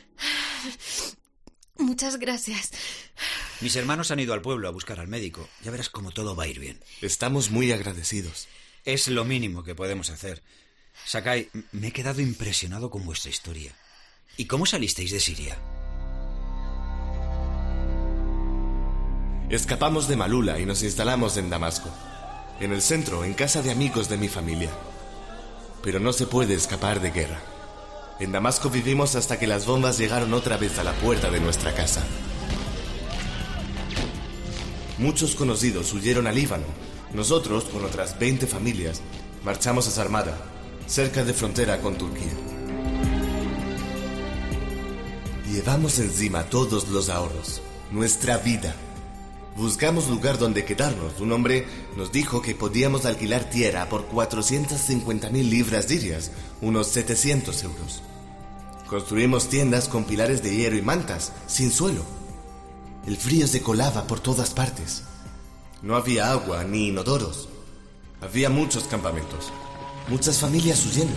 Muchas gracias. Mis hermanos han ido al pueblo a buscar al médico. Ya verás cómo todo va a ir bien. Estamos muy agradecidos. Es lo mínimo que podemos hacer. Sakai, me he quedado impresionado con vuestra historia. ¿Y cómo salisteis de Siria? Escapamos de Malula y nos instalamos en Damasco. En el centro, en casa de amigos de mi familia. Pero no se puede escapar de guerra. En Damasco vivimos hasta que las bombas llegaron otra vez a la puerta de nuestra casa. Muchos conocidos huyeron a Líbano. Nosotros, con otras 20 familias, marchamos a Sarmada, cerca de frontera con Turquía. Llevamos encima todos los ahorros, nuestra vida. Buscamos lugar donde quedarnos. Un hombre nos dijo que podíamos alquilar tierra por 450.000 libras diarias, unos 700 euros. Construimos tiendas con pilares de hierro y mantas, sin suelo. El frío se colaba por todas partes. No había agua ni inodoros. Había muchos campamentos, muchas familias huyendo.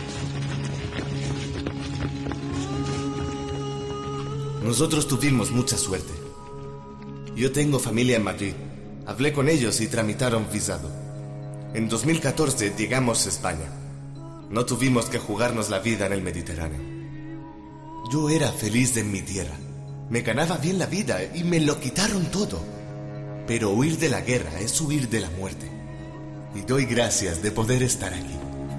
Nosotros tuvimos mucha suerte. Yo tengo familia en Madrid. Hablé con ellos y tramitaron visado. En 2014 llegamos a España. No tuvimos que jugarnos la vida en el Mediterráneo. Yo era feliz en mi tierra. Me ganaba bien la vida y me lo quitaron todo. Pero huir de la guerra es huir de la muerte. Y doy gracias de poder estar aquí.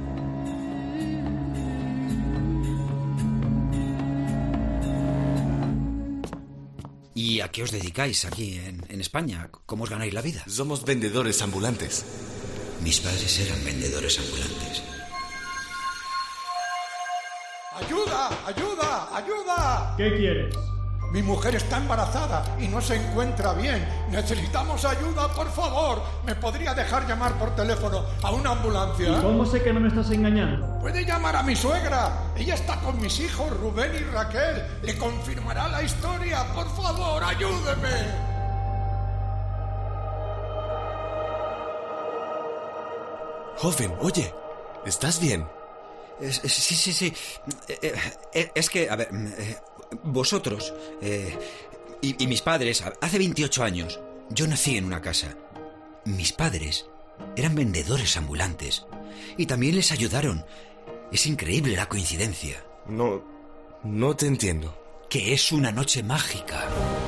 ¿Y a qué os dedicáis aquí en España? ¿Cómo os ganáis la vida? Somos vendedores ambulantes. Mis padres eran vendedores ambulantes. ¡Ayuda! ¡Ayuda! ¡Ayuda! ¿Qué quieres? Mi mujer está embarazada y no se encuentra bien. Necesitamos ayuda, por favor. ¿Me podría dejar llamar por teléfono a una ambulancia? ¿Y cómo sé que no me estás engañando? Puede llamar a mi suegra. Ella está con mis hijos, Rubén y Raquel. Le confirmará la historia. Por favor, ayúdeme. Joven, oye, ¿estás bien? Sí. Es que, a ver, vosotros y mis padres, hace 28 años, yo nací en una casa. Mis padres eran vendedores ambulantes y también les ayudaron. Es increíble la coincidencia. No te entiendo. Que es una noche mágica.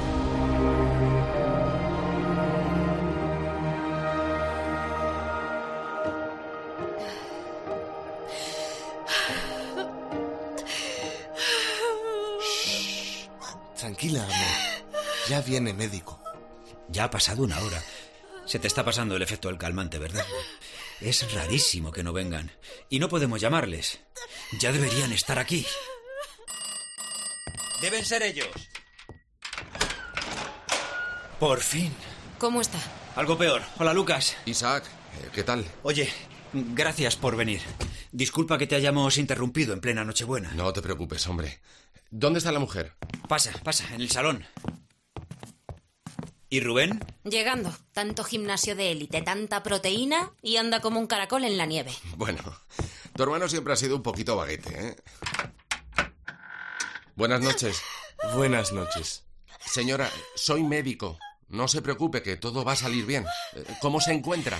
Tranquila, amor. Ya viene médico. Ya ha pasado una hora. Se te está pasando el efecto del calmante, ¿verdad? Es rarísimo que no vengan. Y no podemos llamarles. Ya deberían estar aquí. Deben ser ellos. Por fin. ¿Cómo está? Algo peor. Hola, Lucas. Isaac, ¿qué tal? Oye, gracias por venir. Disculpa que te hayamos interrumpido en plena Nochebuena. No te preocupes, hombre. ¿Dónde está la mujer? Pasa, en el salón. ¿Y Rubén? Llegando. Tanto gimnasio de élite, tanta proteína y anda como un caracol en la nieve. Bueno, tu hermano siempre ha sido un poquito vaguete, ¿eh? Buenas noches. Buenas noches. Señora, soy médico. No se preocupe, que todo va a salir bien. ¿Cómo se encuentra?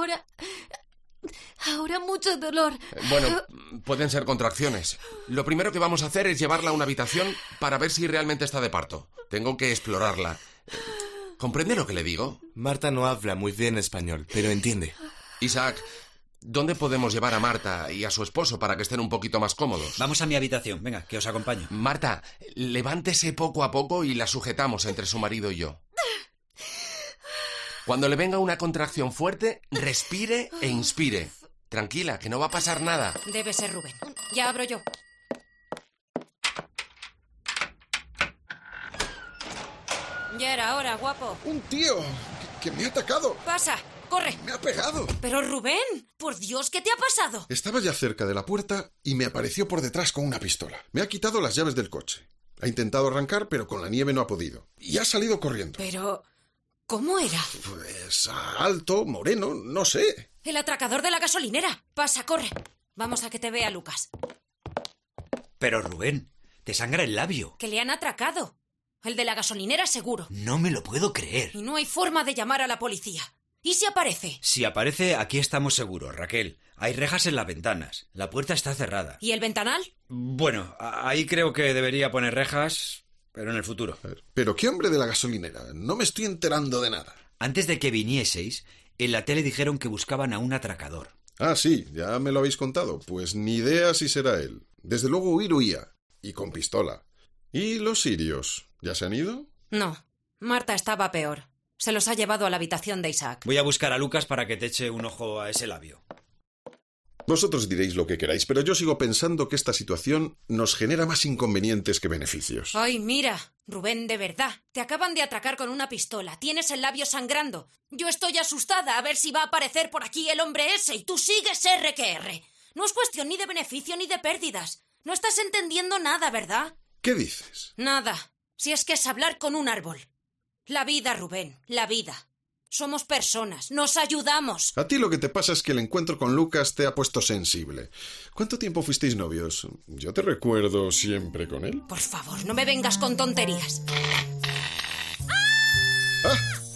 Ahora mucho dolor. Bueno, pueden ser contracciones. Lo primero que vamos a hacer es llevarla a una habitación para ver si realmente está de parto. Tengo que explorarla. ¿Comprende lo que le digo? Marta no habla muy bien español, pero entiende. Isaac, ¿dónde podemos llevar a Marta y a su esposo para que estén un poquito más cómodos? Vamos a mi habitación. Venga, que os acompaño. Marta, levántese poco a poco y la sujetamos entre su marido y yo. Cuando le venga una contracción fuerte, respire e inspire. Tranquila, que no va a pasar nada. Debe ser Rubén. Ya abro yo. Ya era hora, guapo. ¡Un tío! ¡Que me ha atacado! ¡Pasa! ¡Corre! ¡Me ha pegado! Pero Rubén, por Dios, ¿qué te ha pasado? Estaba ya cerca de la puerta y me apareció por detrás con una pistola. Me ha quitado las llaves del coche. Ha intentado arrancar, pero con la nieve no ha podido. Y ha salido corriendo. Pero... ¿cómo era? Pues alto, moreno, no sé. El atracador de la gasolinera. Pasa, corre. Vamos a que te vea Lucas. Pero Rubén, te sangra el labio. Que le han atracado. El de la gasolinera seguro. No me lo puedo creer. Y no hay forma de llamar a la policía. ¿Y si aparece? Si aparece, aquí estamos seguros, Raquel. Hay rejas en las ventanas. La puerta está cerrada. ¿Y el ventanal? Bueno, ahí creo que debería poner rejas, pero en el futuro. ¿Pero qué hombre de la gasolinera? No me estoy enterando de nada. Antes de que vinieseis, en la tele dijeron que buscaban a un atracador. Ah, sí, ya me lo habéis contado. Pues ni idea si será él. Desde luego huía. Y con pistola. ¿Y los sirios? ¿Ya se han ido? No. Marta estaba peor. Se los ha llevado a la habitación de Isaac. Voy a buscar a Lucas para que te eche un ojo a ese labio. Vosotros diréis lo que queráis, pero yo sigo pensando que esta situación nos genera más inconvenientes que beneficios. Ay, mira, Rubén, de verdad. Te acaban de atracar con una pistola. Tienes el labio sangrando. Yo estoy asustada a ver si va a aparecer por aquí el hombre ese y tú sigues R que R. No es cuestión ni de beneficio ni de pérdidas. No estás entendiendo nada, ¿verdad? ¿Qué dices? Nada. Si es que es hablar con un árbol. La vida, Rubén, la vida. Somos personas, nos ayudamos. A ti lo que te pasa es que el encuentro con Lucas te ha puesto sensible. ¿Cuánto tiempo fuisteis novios? Yo te recuerdo siempre con él. Por favor, no me vengas con tonterías. ¡Ah!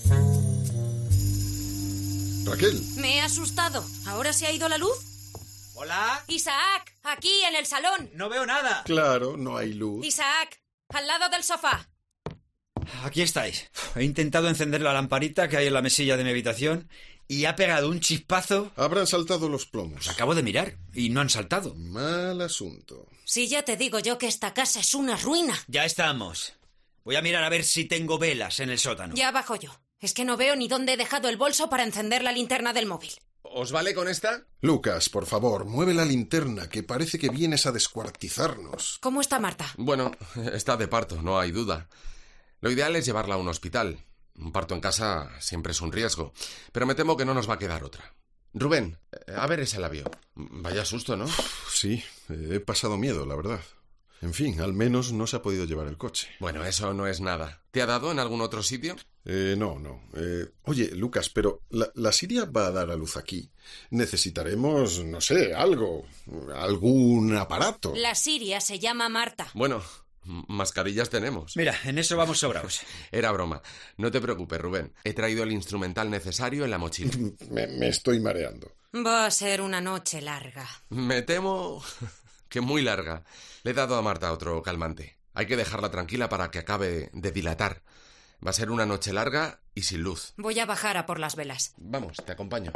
Raquel. Me he asustado. ¿Ahora se ha ido la luz? Hola. Isaac, aquí en el salón. No veo nada. Claro, no hay luz. Isaac, al lado del sofá. Aquí estáis. He intentado encender la lamparita que hay en la mesilla de mi habitación y ha pegado un chispazo. Habrán saltado los plomos. Acabo de mirar y no han saltado. Mal asunto. Sí, ya te digo yo que esta casa es una ruina. Ya estamos. Voy a mirar a ver si tengo velas en el sótano. Ya bajo yo. Es que no veo ni dónde he dejado el bolso para encender la linterna del móvil. ¿Os vale con esta? Lucas, por favor, mueve la linterna, que parece que vienes a descuartizarnos. ¿Cómo está Marta? Bueno, está de parto, no hay duda. Lo ideal es llevarla a un hospital. Un parto en casa siempre es un riesgo, pero me temo que no nos va a quedar otra. Rubén, a ver ese labio. Vaya susto, ¿no? Sí, he pasado miedo, la verdad. En fin, al menos no se ha podido llevar el coche. Bueno, eso no es nada. ¿Te ha dado en algún otro sitio? No. Oye, Lucas, pero la Siria va a dar a luz aquí. Necesitaremos, no sé, algo. Algún aparato. La Siria se llama Marta. Bueno, mascarillas tenemos. Mira, en eso vamos sobrados. Era broma. No te preocupes, Rubén. He traído el instrumental necesario en la mochila. Me estoy mareando. Va a ser una noche larga. Me temo que muy larga. Le he dado a Marta otro calmante. Hay que dejarla tranquila para que acabe de dilatar. Va a ser una noche larga y sin luz. Voy a bajar a por las velas. Vamos, te acompaño.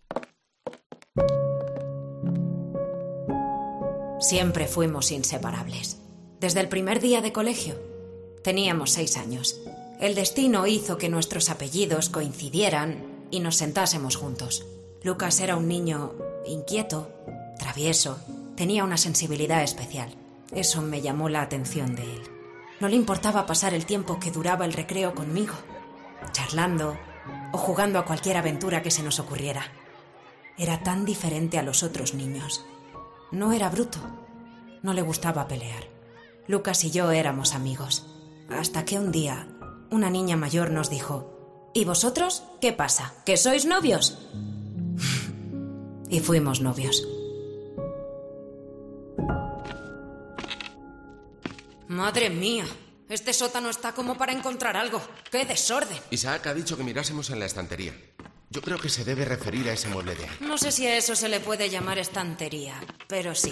Siempre fuimos inseparables. Desde el primer día de colegio. Teníamos 6 años. El destino hizo que nuestros apellidos coincidieran y nos sentásemos juntos. Lucas era un niño inquieto, travieso, tenía una sensibilidad especial. Eso me llamó la atención de él. No le importaba pasar el tiempo que duraba el recreo conmigo, charlando o jugando a cualquier aventura que se nos ocurriera. Era tan diferente a los otros niños. No era bruto, no le gustaba pelear. Lucas y yo éramos amigos, hasta que un día una niña mayor nos dijo: ¿Y vosotros? ¿Qué pasa? ¿Que sois novios? Y fuimos novios. Madre mía, este sótano está como para encontrar algo. ¡Qué desorden! Isaac ha dicho que mirásemos en la estantería. Yo creo que se debe referir a ese mueble de ahí. No sé si a eso se le puede llamar estantería, pero sí.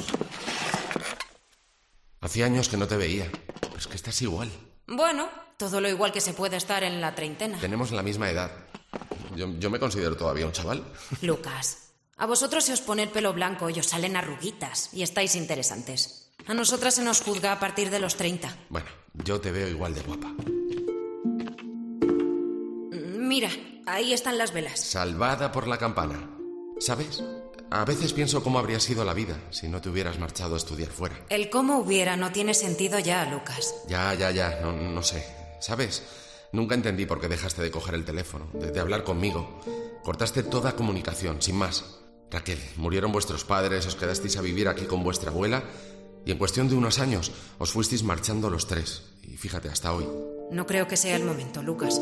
Hacía años que no te veía. Es que estás igual. Bueno, todo lo igual que se puede estar en la treintena. Tenemos la misma edad. Yo me considero todavía un chaval. Lucas, a vosotros se os pone el pelo blanco y os salen arruguitas y estáis interesantes. A nosotras se nos juzga a partir de los 30. Bueno, yo te veo igual de guapa. Mira, ahí están las velas. Salvada por la campana. ¿Sabes? A veces pienso cómo habría sido la vida si no te hubieras marchado a estudiar fuera. El cómo hubiera no tiene sentido ya, Lucas. Ya, no sé. ¿Sabes? Nunca entendí por qué dejaste de coger el teléfono, de hablar conmigo. Cortaste toda comunicación, sin más. Raquel, murieron vuestros padres, os quedasteis a vivir aquí con vuestra abuela y en cuestión de unos años os fuisteis marchando los tres. Y fíjate, hasta hoy. No creo que sea el momento, Lucas.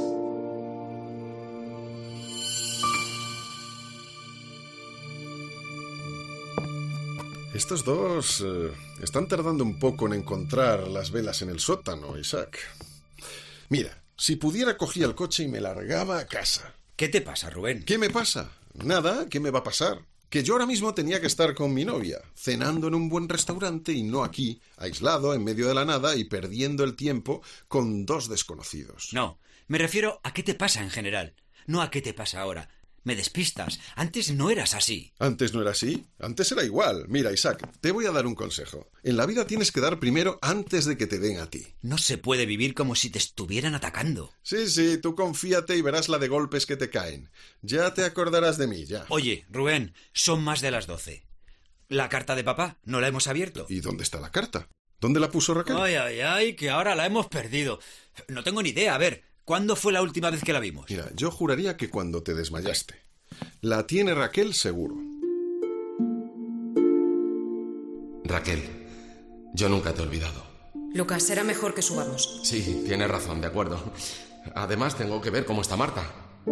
Estos dos están tardando un poco en encontrar las velas en el sótano, Isaac. Mira, si pudiera cogía el coche y me largaba a casa. ¿Qué te pasa, Rubén? ¿Qué me pasa? Nada, ¿qué me va a pasar? Que yo ahora mismo tenía que estar con mi novia, cenando en un buen restaurante y no aquí, aislado, en medio de la nada y perdiendo el tiempo con dos desconocidos. No, me refiero a qué te pasa en general, no a qué te pasa ahora. Me despistas. Antes no eras así. ¿Antes no era así? Antes era igual. Mira, Isaac, te voy a dar un consejo. En la vida tienes que dar primero antes de que te den a ti. No se puede vivir como si te estuvieran atacando. Sí, tú confíate y verás la de golpes que te caen. Ya te acordarás de mí, ya. Oye, Rubén, son más de las 12. ¿La carta de papá no la hemos abierto? ¿Y dónde está la carta? ¿Dónde la puso Raquel? Ay, que ahora la hemos perdido. No tengo ni idea. A ver, ¿cuándo fue la última vez que la vimos? Mira, yo juraría que cuando te desmayaste. La tiene Raquel seguro. Raquel, yo nunca te he olvidado. Lucas, será mejor que subamos. Sí, tienes razón, de acuerdo. Además, tengo que ver cómo está Marta.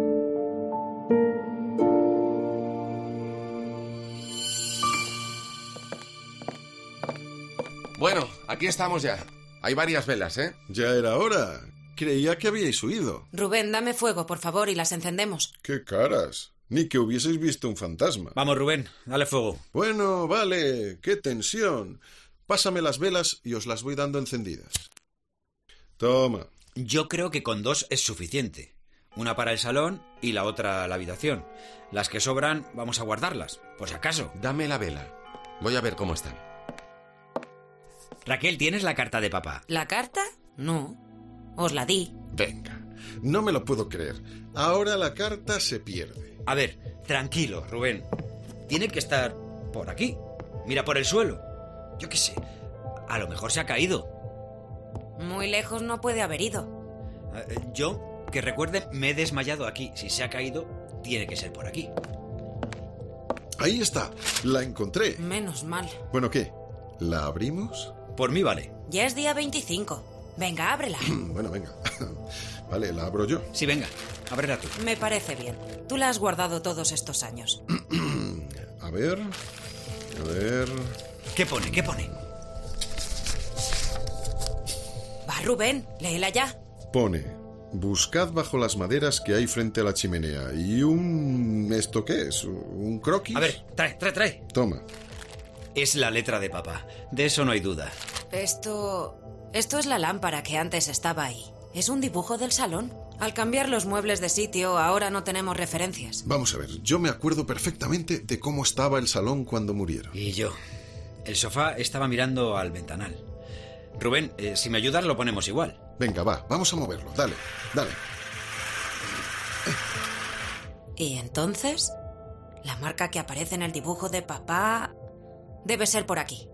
Bueno, aquí estamos ya. Hay varias velas, ¿eh? Ya era hora. Creía que habíais huido. Rubén, dame fuego, por favor, y las encendemos. ¡Qué caras! Ni que hubieseis visto un fantasma. Vamos, Rubén, dale fuego. Bueno, vale, qué tensión. Pásame las velas y os las voy dando encendidas. Toma. Yo creo que con 2 es suficiente. Una para el salón y la otra a la habitación. Las que sobran vamos a guardarlas, por si acaso. Dame la vela. Voy a ver cómo están. Raquel, ¿tienes la carta de papá? ¿La carta? No. Os la di. Venga, no me lo puedo creer. Ahora la carta se pierde. A ver, tranquilo, Rubén. Tiene que estar por aquí. Mira por el suelo. Yo qué sé. A lo mejor se ha caído. Muy lejos no puede haber ido. Yo, que recuerde, me he desmayado aquí. Si se ha caído, tiene que ser por aquí. Ahí está. La encontré. Menos mal. Bueno, ¿qué? ¿La abrimos? Por mí vale. Ya es día 25. Venga, ábrela. Bueno, venga. Vale, la abro yo. Sí, venga, ábrela tú. Me parece bien. Tú la has guardado todos estos años. A ver... ¿Qué pone? Va, Rubén, léela ya. Pone: buscad bajo las maderas que hay frente a la chimenea. Y un... ¿Esto qué es? ¿Un croquis? A ver, trae. Toma. Es la letra de papá. De eso no hay duda. Esto es la lámpara que antes estaba ahí. Es un dibujo del salón. Al cambiar los muebles de sitio, ahora no tenemos referencias. Vamos a ver, yo me acuerdo perfectamente de cómo estaba el salón cuando murieron. Y yo. El sofá estaba mirando al ventanal. Rubén, si me ayudas lo ponemos igual. Venga, vamos a moverlo. Dale. ¿Y entonces? La marca que aparece en el dibujo de papá debe ser por aquí.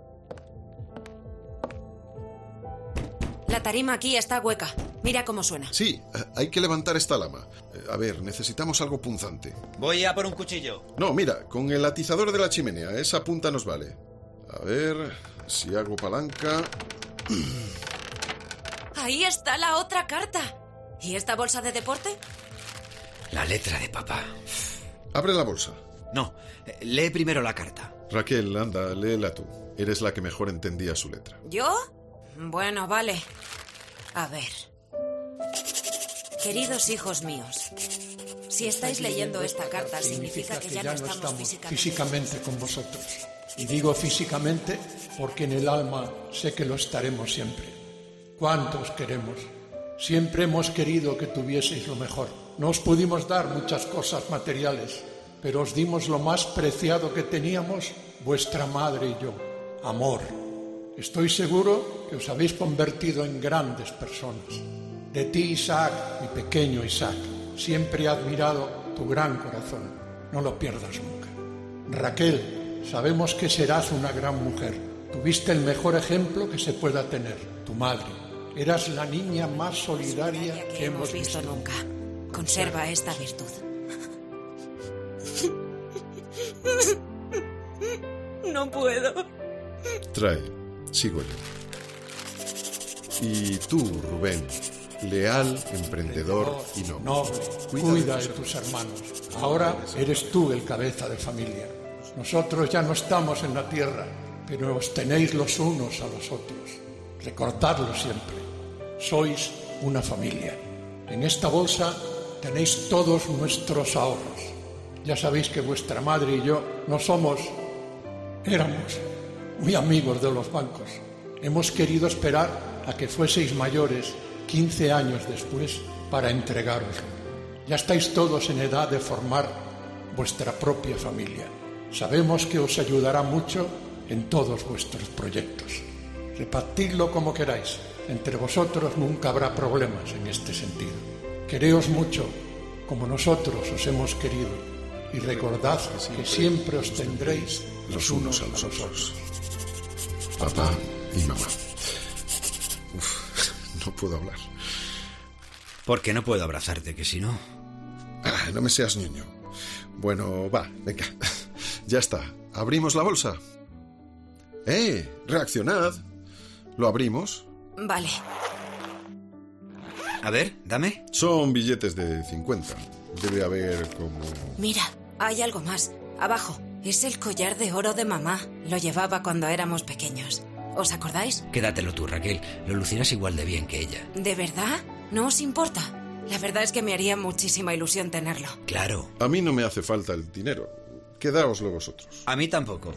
La tarima aquí está hueca. Mira cómo suena. Sí, hay que levantar esta lama. A ver, necesitamos algo punzante. Voy a por un cuchillo. No, mira, con el atizador de la chimenea. Esa punta nos vale. A ver, si hago palanca... Ahí está la otra carta. ¿Y esta bolsa de deporte? La letra de papá. Abre la bolsa. No, lee primero la carta. Raquel, anda, léela tú. Eres la que mejor entendía su letra. ¿Yo? Bueno, vale. A ver. Queridos hijos míos, si estáis leyendo esta carta, significa que ya no estamos físicamente con vosotros. Y digo físicamente porque en el alma sé que lo estaremos siempre. ¿Cuánto os queremos? Siempre hemos querido que tuvieseis lo mejor. No os pudimos dar muchas cosas materiales, pero os dimos lo más preciado que teníamos, vuestra madre y yo, amor. Estoy seguro que os habéis convertido en grandes personas. De ti, Isaac, mi pequeño Isaac, siempre he admirado tu gran corazón. No lo pierdas nunca. Raquel, sabemos que serás una gran mujer. Tuviste el mejor ejemplo que se pueda tener, tu madre. Eras la niña más solidaria que hemos visto nunca. Conserva esta virtud. No puedo. Trae, sigo yo. Y tú, Rubén, leal, emprendedor y noble. Cuida de tus hermanos. Ahora eres tú el cabeza de familia. Nosotros ya no estamos en la tierra, pero os tenéis los unos a los otros. Recordadlo siempre. Sois una familia. En esta bolsa tenéis todos nuestros ahorros. Ya sabéis que vuestra madre y yo éramos muy amigos de los bancos. Hemos querido esperar a que fueseis mayores 15 años después para entregároslo. Ya estáis todos en edad de formar vuestra propia familia. Sabemos que os ayudará mucho en todos vuestros proyectos. Repartidlo como queráis. Entre vosotros nunca habrá problemas en este sentido. Quereos mucho como nosotros os hemos querido y recordad que siempre os tendréis los unos a los otros. Papá y mamá. No puedo hablar. Porque no puedo abrazarte, que si no... No me seas niño. Bueno, va, venga. Ya está. ¿Abrimos la bolsa? Reaccionad. ¿Lo abrimos? Vale. A ver, dame. Son billetes de 50. Debe haber como... Mira, hay algo más. Abajo. Es el collar de oro de mamá. Lo llevaba cuando éramos pequeños. ¿Os acordáis? Quédatelo tú, Raquel. Lo lucirás igual de bien que ella. ¿De verdad? ¿No os importa? La verdad es que me haría muchísima ilusión tenerlo. Claro. A mí no me hace falta el dinero. Quedaoslo vosotros. A mí tampoco.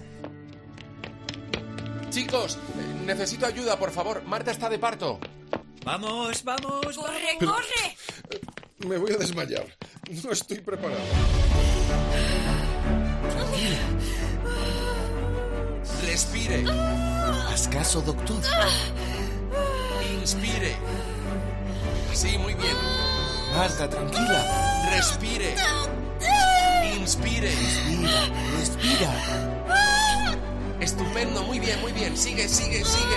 Chicos, necesito ayuda, por favor. Marta está de parto. ¡Vamos, vamos! ¡Corre, Pero... corre! Me voy a desmayar. No estoy preparado. Tranquila. Respire. Haz caso, doctor. Inspire. Sí, muy bien. Marta, tranquila. Respire. Inspire. Respira. Estupendo, muy bien, muy bien. Sigue, sigue, sigue.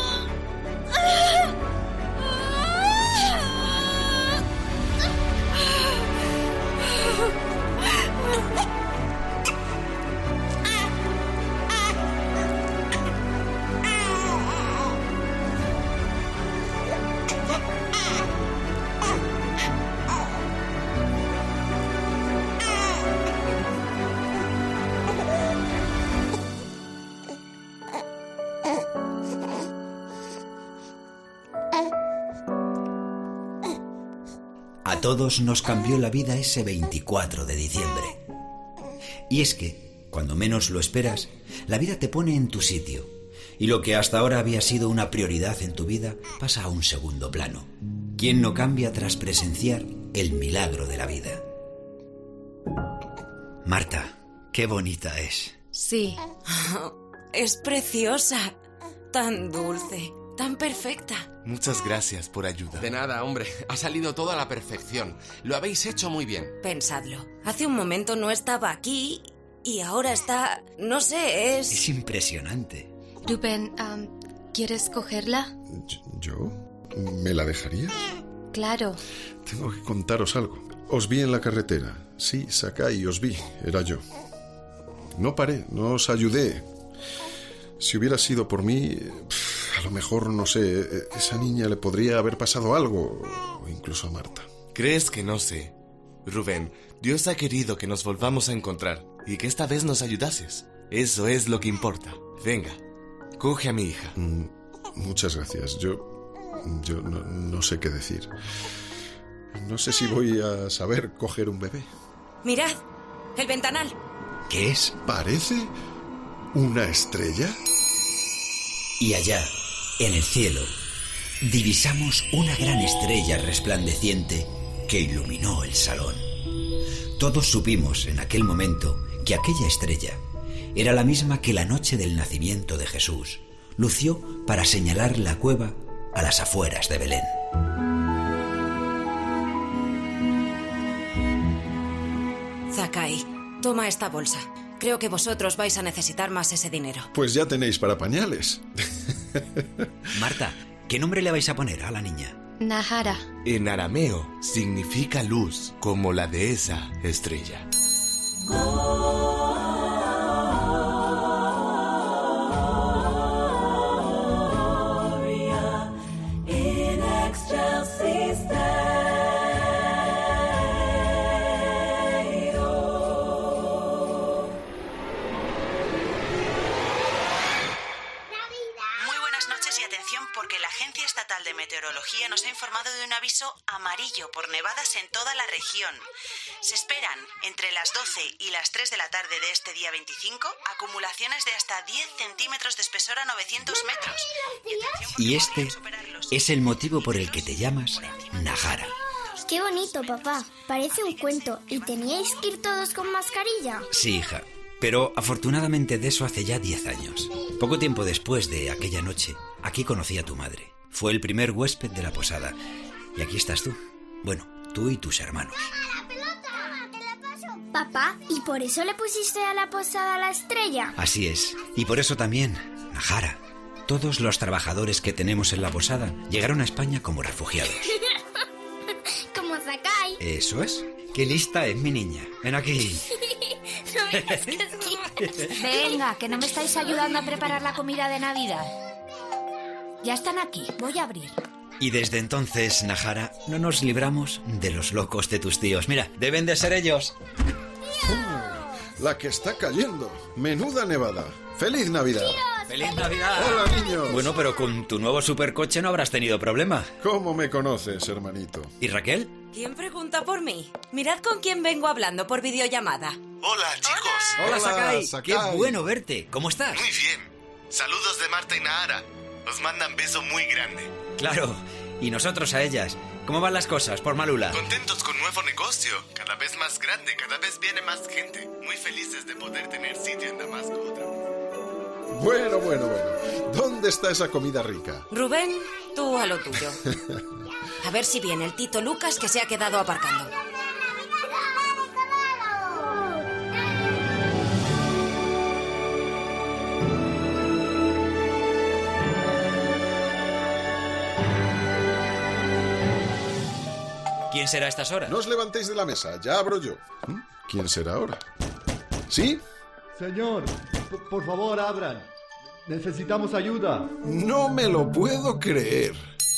A todos nos cambió la vida ese 24 de diciembre. Y es que, cuando menos lo esperas, la vida te pone en tu sitio. Y lo que hasta ahora había sido una prioridad en tu vida pasa a un segundo plano. ¿Quién no cambia tras presenciar el milagro de la vida? Marta, qué bonita es. Sí. Es preciosa. Tan dulce. Tan perfecta. Muchas gracias por ayudar. De nada, hombre. Ha salido todo a la perfección. Lo habéis hecho muy bien. Pensadlo. Hace un momento no estaba aquí y ahora está... No sé, es... Es impresionante. Rubén, ¿quieres cogerla? ¿Yo? ¿Me la dejarías? Claro. Tengo que contaros algo. Os vi en la carretera. Sí, Sakai, os vi. Era yo. No paré, no os ayudé. Si hubiera sido por mí, a lo mejor, no sé, esa niña le podría haber pasado algo, o incluso a Marta. ¿Crees que no sé? Rubén, Dios ha querido que nos volvamos a encontrar y que esta vez nos ayudases. Eso es lo que importa. Venga, coge a mi hija. Muchas gracias. Yo no sé qué decir. No sé si voy a saber coger un bebé. Mirad, el ventanal. ¿Qué es? ¿Parece una estrella? Y allá, en el cielo, divisamos una gran estrella resplandeciente que iluminó el salón. Todos supimos en aquel momento que aquella estrella era la misma que la noche del nacimiento de Jesús lució para señalar la cueva a las afueras de Belén. Zakai, toma esta bolsa. Creo que vosotros vais a necesitar más ese dinero. Pues ya tenéis para pañales. Marta, ¿qué nombre le vais a poner a la niña? Nahara. En arameo significa luz, como la de esa estrella. Porque la Agencia Estatal de Meteorología nos ha informado de un aviso amarillo por nevadas en toda la región. Se esperan, entre las 12 y las 3 de la tarde de este día 25, acumulaciones de hasta 10 centímetros de espesor a 900 metros. Y este es el motivo por el que te llamas Nahara. Qué bonito, papá. Parece un cuento. ¿Y teníais que ir todos con mascarilla? Sí, hija. Pero afortunadamente de eso hace ya 10 años. Poco tiempo después de aquella noche, aquí conocí a tu madre. Fue el primer huésped de la posada. Y aquí estás tú. Bueno, tú y tus hermanos. Papá, ¿y por eso le pusiste a la posada la estrella? Así es. Y por eso también, Nahara, todos los trabajadores que tenemos en la posada llegaron a España como refugiados. Como Zakai. Eso es. Qué lista es mi niña. Ven aquí. Venga, que no me estáis ayudando a preparar la comida de Navidad. Ya están aquí, voy a abrir. Y desde entonces, Nahara, no nos libramos de los locos de tus tíos. Mira, deben de ser ellos. La que está cayendo. Menuda nevada. ¡Feliz Navidad! ¡Tíos! ¡Feliz Navidad! ¡Hola, niños! Bueno, pero con tu nuevo supercoche no habrás tenido problema. ¿Cómo me conoces, hermanito? ¿Y Raquel? ¿Quién pregunta por mí? Mirad con quién vengo hablando por videollamada. Hola, chicos. Hola, Zakai. Qué bueno verte. ¿Cómo estás? Muy bien. Saludos de Marta y Nahara. Os mandan beso muy grande. Claro. Y nosotros a ellas. ¿Cómo van las cosas por Malula? Contentos con nuevo negocio. Cada vez más grande, cada vez viene más gente. Muy felices de poder tener sitio en Damasco otra vez. Bueno. ¿Dónde está esa comida rica? Rubén, tú a lo tuyo. A ver si viene el Tito Lucas que se ha quedado aparcando. ¿Quién será a estas horas? No os levantéis de la mesa, ya abro yo. ¿Quién será ahora? ¿Sí? Señor, por favor, abran. Necesitamos ayuda. No me lo puedo creer.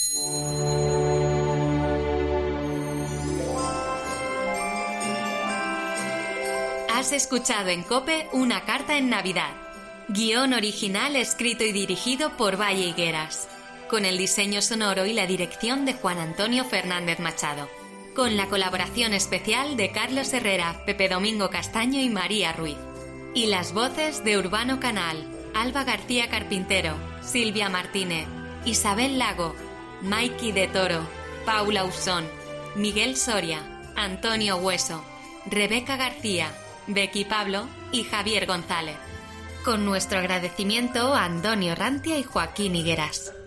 Has escuchado en COPE Una carta en Navidad. Guión original escrito y dirigido por Valle Higueras. Con el diseño sonoro y la dirección de Juan Antonio Fernández Machado. Con la colaboración especial de Carlos Herrera, Pepe Domingo Castaño y María Ruiz. Y las voces de Urbano Canal, Alba García Carpintero, Silvia Martínez, Isabel Lago, Maiki de Toro, Paula Usón, Miguel Soria, Antonio Hueso, Rebeca García, Becky Pablo y Javier González. Con nuestro agradecimiento a Antonio Rantia y Joaquín Higueras.